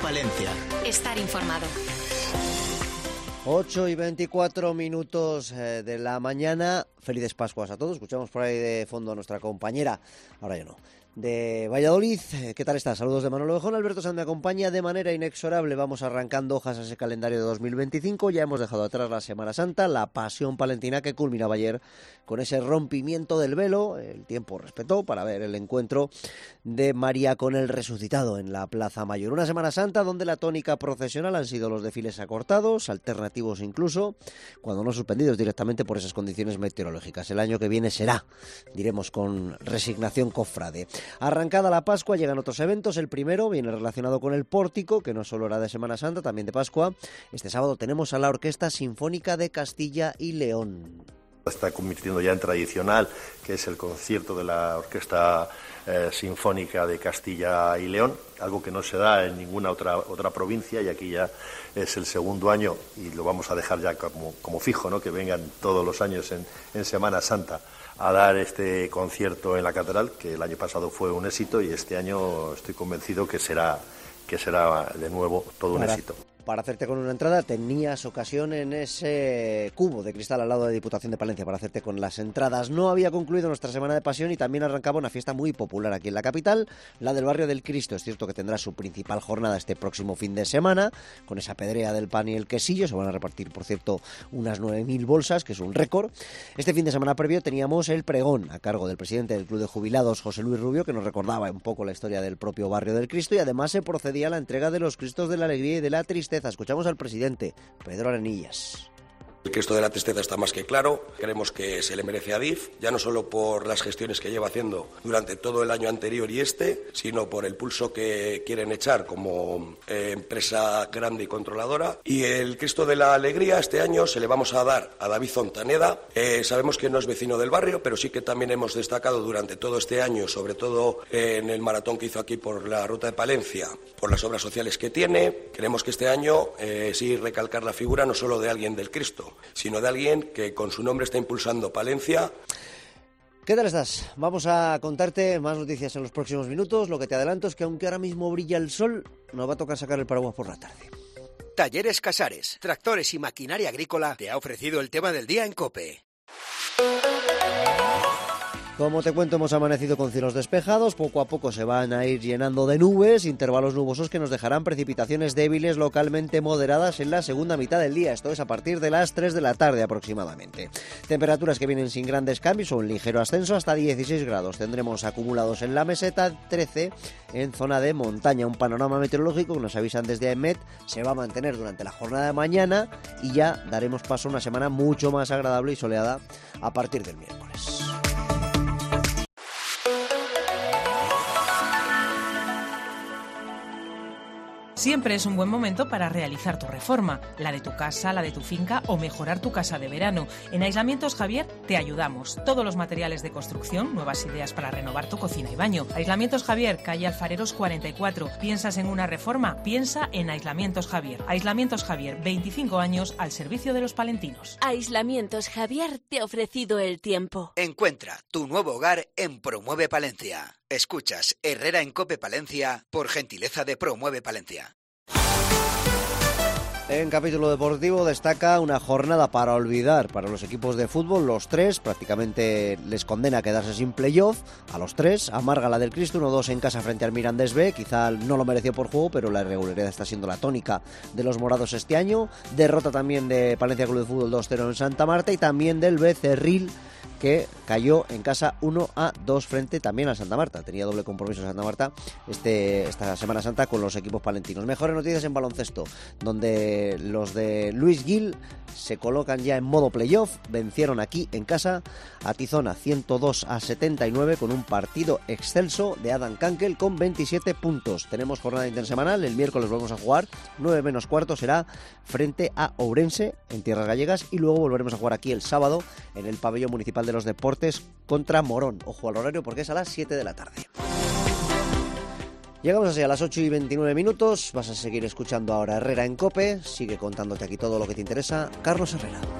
Palencia. Estar informado. 8:24 de la mañana. Felices Pascuas a todos. Escuchamos por ahí de fondo a nuestra compañera, ahora ya no, de Valladolid. ¿Qué tal estás? Saludos de Manolo Bejón. Alberto Sanz me acompaña de manera inexorable. Vamos arrancando hojas a ese calendario de 2025. Ya hemos dejado atrás la Semana Santa, la pasión palentina que culminaba ayer con ese rompimiento del velo. El tiempo respetó para ver el encuentro de María con el resucitado en la Plaza Mayor. Una Semana Santa donde la tónica procesional han sido los desfiles acortados, alternativos incluso, cuando no suspendidos directamente por esas condiciones meteorológicas. El año que viene será, diremos con resignación cofrade. Arrancada la Pascua, llegan otros eventos. El primero viene relacionado con el pórtico, que no solo era de Semana Santa, también de Pascua. Este sábado tenemos a la Orquesta Sinfónica de Castilla y León. Está convirtiendo ya en tradicional, que es el concierto de la Orquesta Sinfónica de Castilla y León, algo que no se da en ninguna otra provincia, y aquí ya es el segundo año y lo vamos a dejar ya como fijo, ¿no? Que vengan todos los años en Semana Santa a dar este concierto en la Catedral, que el año pasado fue un éxito y este año estoy convencido que será de nuevo todo un éxito. Para hacerte con una entrada tenías ocasión en ese cubo de cristal al lado de Diputación de Palencia para hacerte con las entradas. No había concluido nuestra Semana de Pasión y también arrancaba una fiesta muy popular aquí en la capital, la del Barrio del Cristo. Es cierto que tendrá su principal jornada este próximo fin de semana, con esa pedrea del pan y el quesillo. Se van a repartir, por cierto, unas 9.000 bolsas, que es un récord. Este fin de semana previo teníamos el pregón a cargo del presidente del Club de Jubilados, José Luis Rubio, que nos recordaba un poco la historia del propio Barrio del Cristo, y además se procedía a la entrega de los Cristos de la Alegría y de la Tristeza. Escuchamos al presidente, Pedro Arenillas. El Cristo de la Tristeza está más que claro. Creemos que se le merece a DIF, ya no solo por las gestiones que lleva haciendo durante todo el año anterior y sino por el pulso que quieren echar como empresa grande y controladora. Y el Cristo de la Alegría este año se le vamos a dar a David Fontaneda. Sabemos que no es vecino del barrio, pero sí que también hemos destacado durante todo este año, sobre todo en el maratón que hizo aquí por la Ruta de Palencia, por las obras sociales que tiene. Queremos que este año sí recalcar la figura no solo de alguien del Cristo, sino de alguien que con su nombre está impulsando Palencia. ¿Qué tal estás? Vamos a contarte más noticias en los próximos minutos. Lo que te adelanto es que aunque ahora mismo brilla el sol, nos va a tocar sacar el paraguas por la tarde. Talleres Casares, tractores y maquinaria agrícola te ha ofrecido el tema del día en COPE. Como te cuento, hemos amanecido con cielos despejados, poco a poco se van a ir llenando de nubes, intervalos nubosos que nos dejarán precipitaciones débiles localmente moderadas en la segunda mitad del día, esto es a partir de las 3 de la tarde aproximadamente. Temperaturas que vienen sin grandes cambios o un ligero ascenso hasta 16 grados, tendremos acumulados en la meseta, 13 en zona de montaña, un panorama meteorológico que nos avisan desde AEMET se va a mantener durante la jornada de mañana y ya daremos paso a una semana mucho más agradable y soleada a partir del miércoles. Siempre es un buen momento para realizar tu reforma, la de tu casa, la de tu finca o mejorar tu casa de verano. En Aislamientos Javier te ayudamos. Todos los materiales de construcción, nuevas ideas para renovar tu cocina y baño. Aislamientos Javier, calle Alfareros 44. ¿Piensas en una reforma? Piensa en Aislamientos Javier. Aislamientos Javier, 25 años al servicio de los palentinos. Aislamientos Javier te ha ofrecido el tiempo. Encuentra tu nuevo hogar en Promueve Palencia. Escuchas Herrera en COPE Palencia por gentileza de Promueve Palencia. En capítulo deportivo destaca una jornada para olvidar para los equipos de fútbol, los tres, prácticamente les condena a quedarse sin playoff, a los tres, amarga la del Cristo, 1-2 en casa frente al Mirandés B, quizá no lo mereció por juego, pero la irregularidad está siendo la tónica de los morados este año, derrota también de Palencia Club de Fútbol 2-0 en Santa Marta y también del Becerril, que cayó en casa 1-2 frente también a Santa Marta. Tenía doble compromiso Santa Marta esta Semana Santa con los equipos palentinos. Mejores noticias en baloncesto, donde los de Luis Gil se colocan ya en modo playoff. Vencieron aquí en casa a Tizona 102-79 con un partido excelso de Adam Kankel con 27 puntos. Tenemos jornada intersemanal, el miércoles volvemos a jugar, 9 menos cuarto será frente a Ourense en tierras gallegas y luego volveremos a jugar aquí el sábado en el pabellón municipal de los deportes contra Morón. Ojo al horario porque es a las 7 de la tarde. Llegamos así a las 8:29. Vas a seguir escuchando ahora Herrera en COPE. Sigue contándote aquí todo lo que te interesa Carlos Herrera.